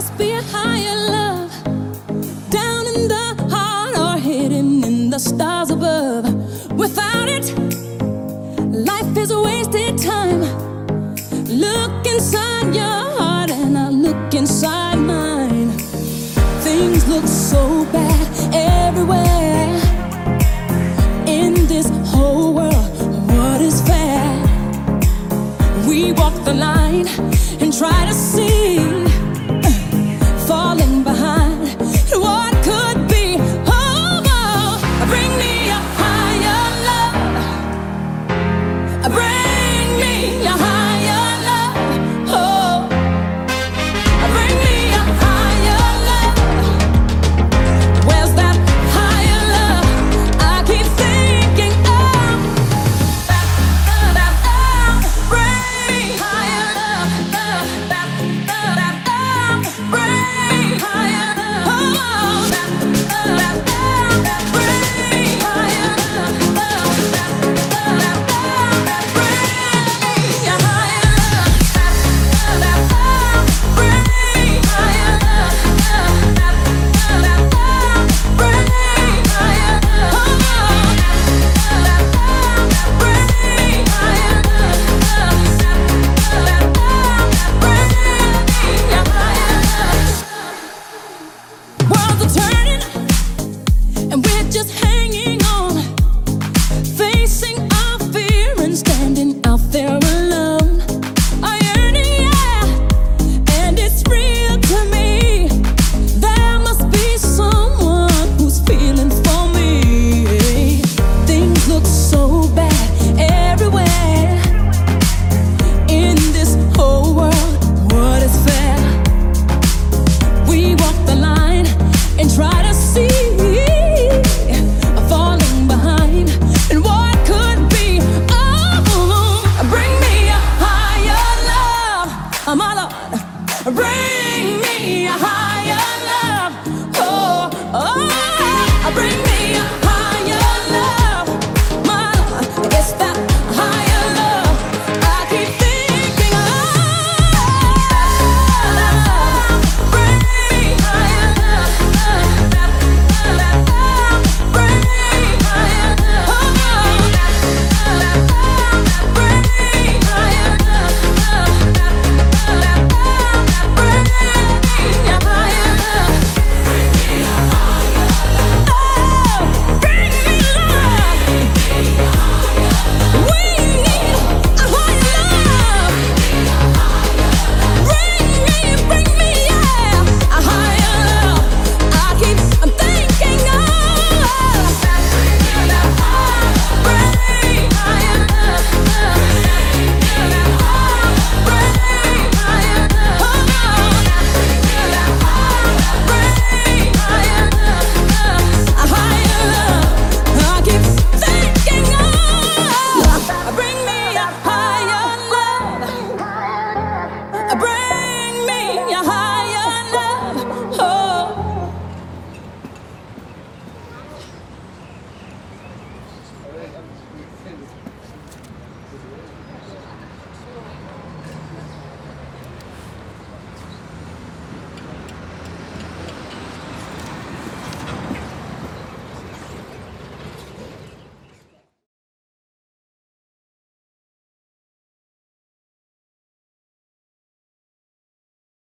must be a higher love, down in the heart or hidden in the stars above. Without it, life is a wasted time. Look inside your heart and I look inside mine. Things look so bad everywhere in this whole world. What is fair? We walk the line and try to see